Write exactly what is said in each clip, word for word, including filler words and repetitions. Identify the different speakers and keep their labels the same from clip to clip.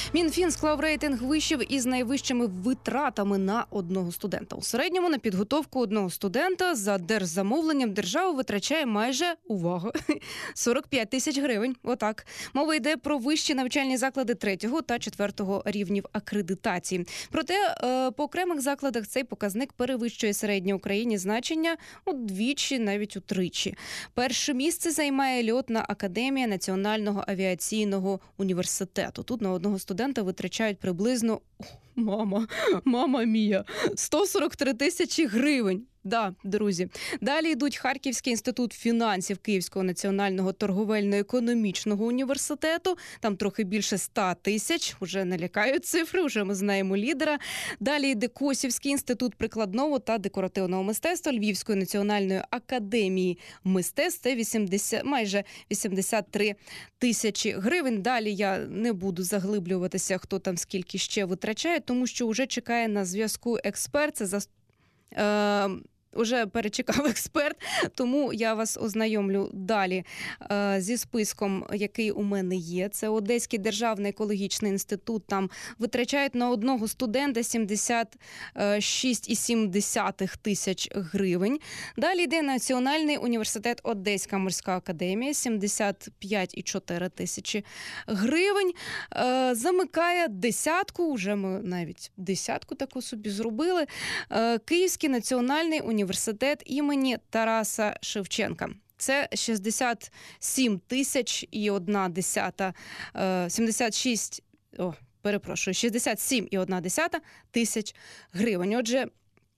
Speaker 1: Мінфін склав рейтинг вишів із найвищими витратами на одного студента. У середньому на підготовку одного студента за держзамовленням держава витрачає майже, увага, сорок п'ять тисяч гривень. Отак. Мова йде про вищі навчальні заклади третього та четвертого рівнів акредитації. Проте по окремих закладах цей показник перевищує середнє в Україні значення удвічі, навіть утричі. Перше місце займає льотна академія Національного авіаційного університету. Тут на одного студента витрачають приблизно, мама, мама мія, сто сорок три тисячі гривень. Да, друзі. Далі йдуть Харківський інститут фінансів Київського національного торговельно-економічного університету. Там трохи більше ста тисяч. Уже не лякають цифри, вже ми знаємо лідера. Далі йде Косівський інститут прикладного та декоративного мистецтва Львівської національної академії мистецтв. Це вісімдесят, майже вісімдесят три тисячі гривень. Далі я не буду заглиблюватися, хто там скільки ще витрачає, тому що вже чекає на зв'язку експерт. Це за... Е... Уже перечекав експерт, тому я вас ознайомлю далі е, зі списком, який у мене є. Це Одеський державний екологічний інститут. Там витрачають на одного студента сімдесят шість цілих сім десятих тисяч гривень. Далі йде Національний університет Одеська морська академія, сімдесят п'ять цілих чотири тисячі гривень. Е, замикає десятку, вже ми навіть десятку таку собі зробили. Е, Київський національний університет Університет імені Тараса Шевченка. Це шістдесят сім тисяч і одна десята, сімдесят шість, о, перепрошую, шістдесят сім і одна десята тисяч гривень. Отже,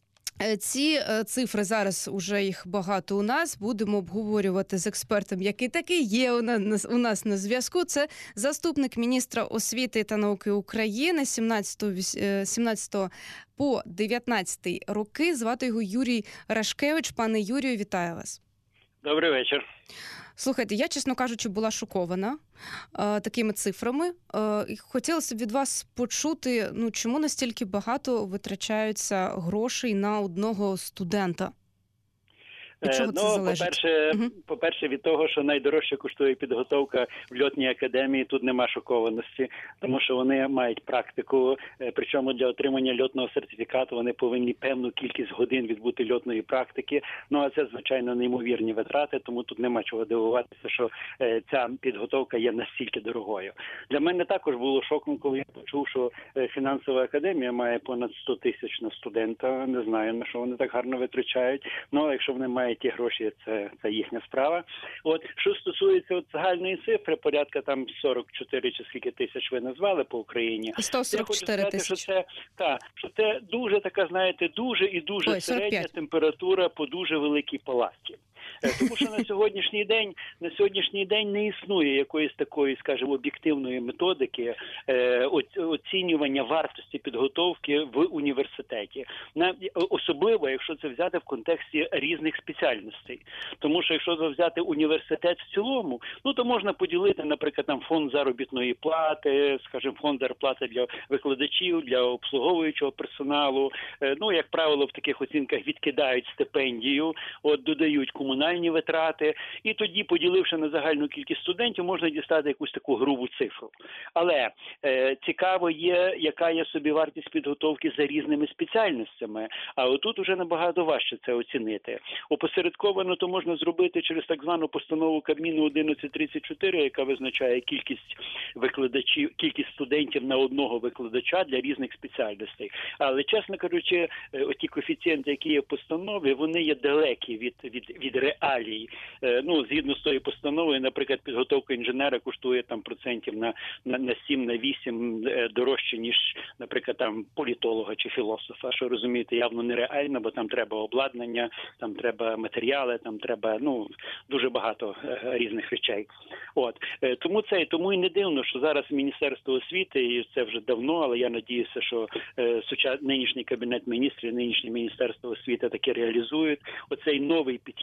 Speaker 1: ці цифри зараз, уже їх багато у нас, будемо обговорювати з експертом, який такий є у нас, у нас на зв'язку. Це заступник міністра освіти та науки України сімнадцятого по дев'ятнадцятий роки. Звати його Юрій Рашкевич. Пане Юрію, вітаю вас.
Speaker 2: Добрий вечір.
Speaker 1: Слухайте, я, чесно кажучи, була шокована е, такими цифрами. Е, хотілося б від вас почути, ну, чому настільки багато витрачаються грошей на одного студента? Від чого це
Speaker 2: ну,
Speaker 1: залежить?
Speaker 2: По-перше,
Speaker 1: угу.
Speaker 2: по-перше, від того, що найдорожче коштує підготовка в льотній академії, тут нема шокованості, тому що вони мають практику, причому для отримання льотного сертифікату вони повинні певну кількість годин відбути льотної практики. Ну, а це, звичайно, неймовірні витрати, тому тут нема чого дивуватися, що е, ця підготовка є настільки дорогою. Для мене також було шоком, коли я почув, що фінансова академія має понад сто тисяч на студента. Не знаю, на що вони так гарно витрачають. Ну, а якщо вони мають ті гроші, це, це їхня справа. От, що стосується от загальної цифри, порядка там сорок чотири чи скільки тисяч ви назвали по Україні.
Speaker 1: сто сорок чотири тисячі.
Speaker 2: Що це, та, що це дуже така, знаєте, дуже і дуже Ой, середня температура по дуже великій палаті. Тому що на сьогоднішній день на сьогоднішній день не існує якоїсь такої, скажімо, об'єктивної методики е, оцінювання вартості підготовки в університеті. На, особливо, якщо це взяти в контексті різних спеціальностей. Тому що якщо взяти університет в цілому, ну то можна поділити, наприклад, там фонд заробітної плати, скажімо, фонд зарплати для викладачів, для обслуговуючого персоналу. Е, ну, як правило, в таких оцінках відкидають стипендію, от додають комунальні витрати, і тоді, поділивши на загальну кількість студентів, можна дістати якусь таку грубу цифру. Але е, цікаво є, яка є собівартість підготовки за різними спеціальностями, а отут уже набагато важче це оцінити. Опосередковано то можна зробити через так звану постанову Кабміну одинадцять тридцять чотири, яка визначає кількість викладачів, кількість студентів на одного викладача для різних спеціальностей. Але, чесно кажучи, оті коефіцієнти, які є в постанові, вони є далекі від, від, від реалій. Ну, згідно з тою постановою, наприклад, підготовка інженера коштує там процентів на, на, на сім, на вісім дорожче, ніж, наприклад, там політолога чи філософа, що, розумієте, явно нереально, бо там треба обладнання, там треба матеріали, там треба, ну, дуже багато різних речей. От. Тому це, тому і не дивно, що зараз Міністерство освіти, і це вже давно, але я надіюся, що е, сучас... нинішній Кабінет міністрів, нинішнє Міністерство освіти таки реалізують оцей новий підхід,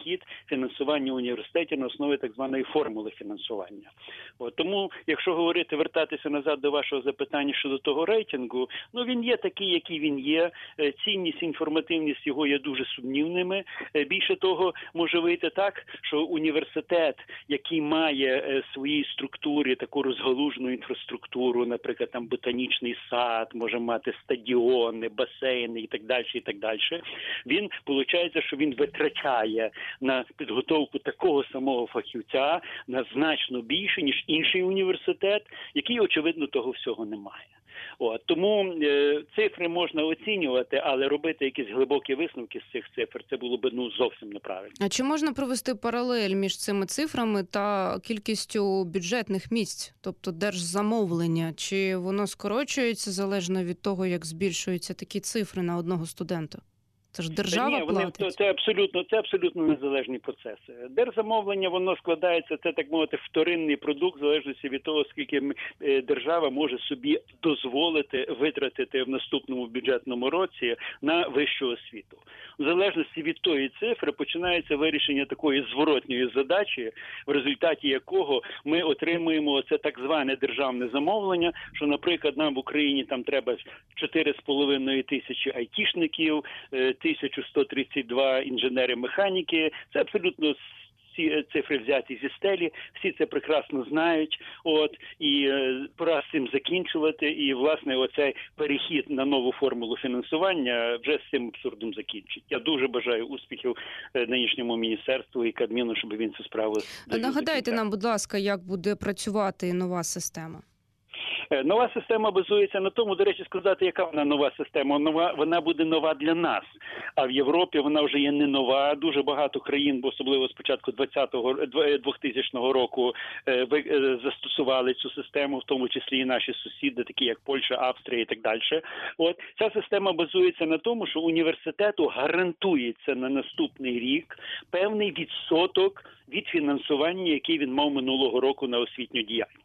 Speaker 2: фінансування університетів на основі так званої формули фінансування. От, тому, якщо говорити, вертатися назад до вашого запитання щодо того рейтингу, ну він є такий, який він є. Цінність, інформативність його є дуже сумнівними. Більше того, може вийти так, що університет, який має в своїй структурі таку розгалужену інфраструктуру, наприклад, там ботанічний сад, може мати стадіони, басейни і так далі, і так далі, він, виходить, що він витрачає на підготовку такого самого фахівця на значно більше, ніж інший університет, який, очевидно, того всього не має. От, тому е, цифри можна оцінювати, але робити якісь глибокі висновки з цих цифр, це було б ну, зовсім неправильно.
Speaker 1: А чи можна провести паралель між цими цифрами та кількістю бюджетних місць, тобто держзамовлення? Чи воно скорочується залежно від того, як збільшуються такі цифри на одного студента? Це ж держава
Speaker 2: Ні, вони,
Speaker 1: платить?
Speaker 2: Це абсолютно, це абсолютно незалежні процеси. Держзамовлення, воно складається, це, так мовити, вторинний продукт, в залежності від того, скільки держава може собі дозволити витратити в наступному бюджетному році на вищу освіту. В залежності від тої цифри починається вирішення такої зворотньої задачі, в результаті якого ми отримуємо це так зване державне замовлення, що, наприклад, нам в Україні там треба чотири з половиною тисячі айтішників, тисяча сто тридцять два інженери-механіки. Це абсолютно ці цифри взяті зі стелі, всі це прекрасно знають, от, і е, пора з цим закінчувати, і, власне, оцей перехід на нову формулу фінансування вже з цим абсурдом закінчить. Я дуже бажаю успіхів е, нинішньому міністерству і Кабміну, щоб він цю справу...
Speaker 1: Нагадайте нам, будь ласка, як буде працювати нова система?
Speaker 2: Нова система базується на тому, до речі, сказати, яка вона нова система. Нова, вона буде нова для нас, а в Європі вона вже є не нова. Дуже багато країн, бо особливо з початку двохтисячного року, застосували цю систему, в тому числі і наші сусіди, такі як Польща, Австрія і так далі. От ця система базується на тому, що університету гарантується на наступний рік певний відсоток від фінансування, який він мав минулого року на освітню діяльність.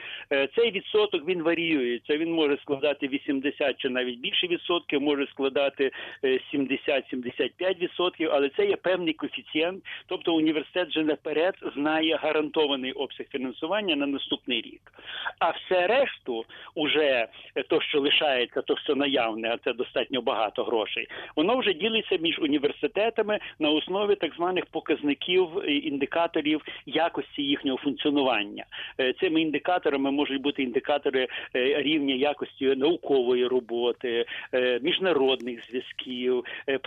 Speaker 2: Цей відсоток, він варіюється, він може складати вісімдесят чи навіть більше відсотків, може складати сімдесят - сімдесят п'ять відсотків, але це є певний коефіцієнт, тобто університет вже наперед знає гарантований обсяг фінансування на наступний рік. А все решту, уже то, що лишається, то, що наявне, а це достатньо багато грошей, воно вже ділиться між університетами на основі так званих показників, індикаторів якості їхнього функціонування. Цими індикаторами можуть бути індикатори рівня якості наукової роботи, міжнародних зв'язків,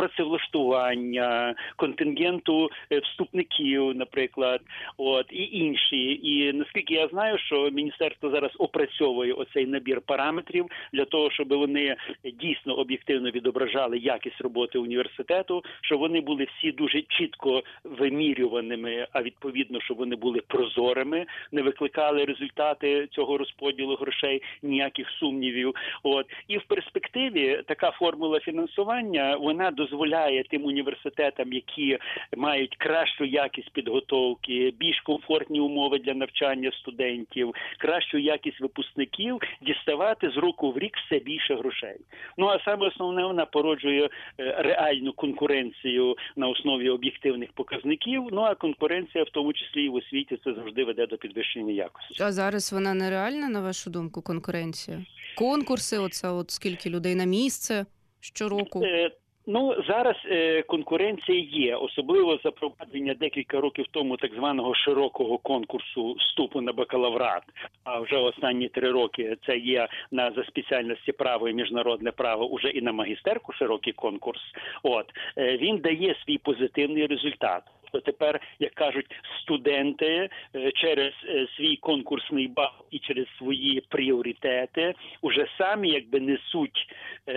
Speaker 2: працевлаштування, контингенту вступників, наприклад, от, і інші. І наскільки я знаю, що міністерство зараз опрацьовує оцей набір параметрів для того, щоб вони дійсно об'єктивно відображали якість роботи університету, щоб вони були всі дуже чітко вимірюваними, а відповідно, щоб вони були прозорими, не викликали результати цього розподілу грошей, ніяких сумнівів. От. І в перспективі така формула фінансування, вона дозволяє тим університетам, які мають кращу якість підготовки, більш комфортні умови для навчання студентів, кращу якість випускників, діставати з року в рік все більше грошей. Ну, а саме основне, вона породжує реальну конкуренцію на основі об'єктивних показників, ну, а конкуренція, в тому числі і в освіті, це завжди веде до підвищення якості.
Speaker 1: А зараз вона нереальна, на вашу думку, конкуренція? Конкурси, оце от скільки людей на місце щороку?
Speaker 2: Е, Ну, зараз е, конкуренція є, особливо запровадження декілька років тому так званого широкого конкурсу вступу на бакалаврат, а вже останні три роки це є на за спеціальності право і міжнародне право, уже і на магістерку широкий конкурс. От, е, він дає свій позитивний результат. То тепер, як кажуть, студенти через свій конкурсний бал і через свої пріоритети уже самі якби несуть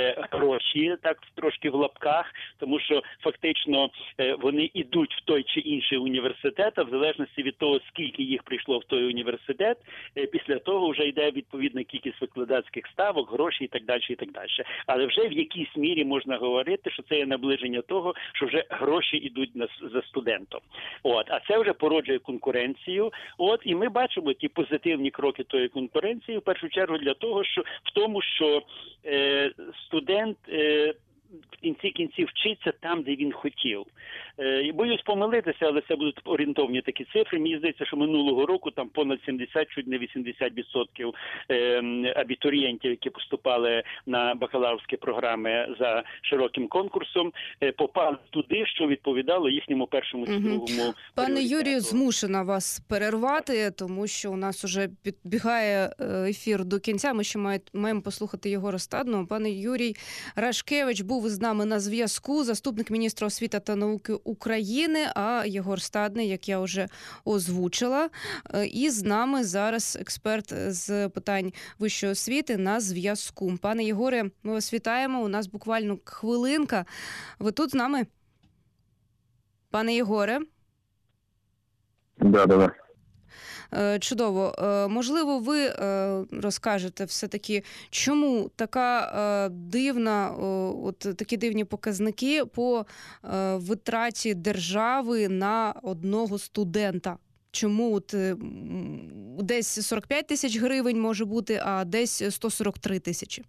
Speaker 2: гроші, так трошки в лапках, тому що фактично вони йдуть в той чи інший університет, а в залежності від того, скільки їх прийшло в той університет, після того вже йде відповідна кількість викладацьких ставок, гроші і так далі, і так далі. Але вже в якійсь мірі можна говорити, що це є наближення того, що вже гроші йдуть на, за студентом. От, а це вже породжує конкуренцію. От, і ми бачимо ті позитивні кроки тої конкуренції, в першу чергу для того, що в тому, що е, студент е, в кінці кінців вчиться там, де він хотів. Е, боюсь помилитися, але це будуть орієнтовні такі цифри. Мені здається, що минулого року там понад сімдесят, чуть не вісімдесят відсотків е, абітурієнтів, які поступали на бакалаврські програми за широким конкурсом, е, попали туди, що відповідало їхньому першому чи другому пріоритету.
Speaker 1: Пане Юрію, змушена вас перервати, тому що у нас уже підбігає ефір до кінця. Ми ще маємо послухати Єгора Стадного. Пане Юрій Рашкевич був з нами на зв'язку, заступник міністра освіти та науки України, а Єгор Стадний, як я вже озвучила, і з нами зараз експерт з питань вищої освіти на зв'язку. Пане Єгоре, ми вас вітаємо. У нас буквально хвилинка. Ви тут з нами? Пане Єгоре?
Speaker 3: Да, да, да.
Speaker 1: Чудово. Можливо, ви розкажете все-таки, чому така дивна, от такі дивні показники по витраті держави на одного студента? Чому от десь сорок п'ять тисяч гривень може бути, а десь сто сорок три тисячі?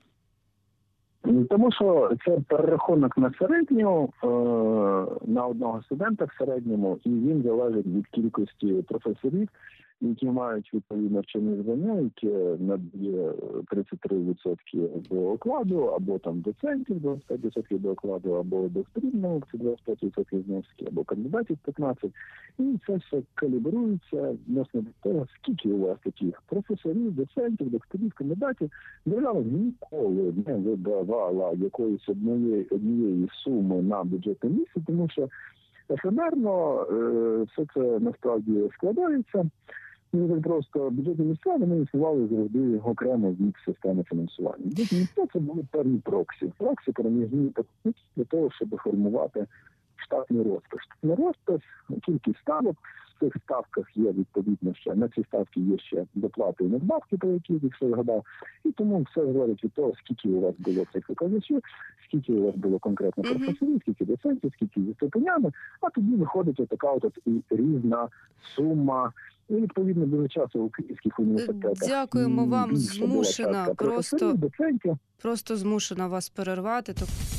Speaker 3: Тому що це перерахунок на середню, на одного студента в середньому, і він залежить від кількості професорів, які мають відповідно вчені звання, які надає тридцять три відсотки до окладу, або там доцентів двадцять п'ять відсотків до окладу, або докторів наук, це двадцять п'ять відсотків знижки, або кандидатів п'ятнадцять відсотків. І це все калібрується відносно до того, скільки у вас таких професорів, доцентів, докторів, кандидатів. Держава ніколи не видавала якоїсь однієї, однієї суми на бюджетне місце, тому що ефемерно е, все це насправді складається. І просто бюджетні місця, вони існували завжди окремо від системи фінансування. Бюджетні місця – це були певні проксі. Проксі переміжні техніки для того, щоб формувати штатний розпис. Штатний розпис, кількість ставок, в цих ставках є відповідно ще, на ці ставки є ще доплати і надбавки, про які, якщо я згадав. І тому все залежить від того, скільки у вас було цих викладачів, скільки у вас було конкретно професорів, скільки доцентів, скільки зі ступенями, а тоді виходить отака от, от і різна сума. І, відповідно, дуже часто у київських університетах.
Speaker 1: Дякуємо вам, змушена, просто, просто змушена вас перервати.